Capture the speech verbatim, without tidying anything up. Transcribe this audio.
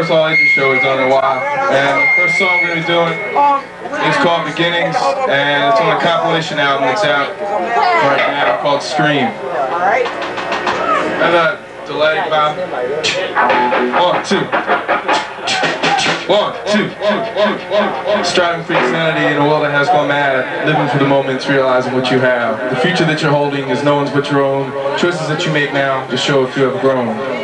First of all, I like the show, we've done it in a while. And the first song we're going to be doing is called Beginnings, and it's on a compilation album that's out right now called Scream. And a delay, Bob. One, two. One, two, one, one, one, one. Striving for insanity in a world that has gone mad. Living for the moments, realizing what you have. The future that you're holding is no one's but your own. Choices that you make now just show if you have grown.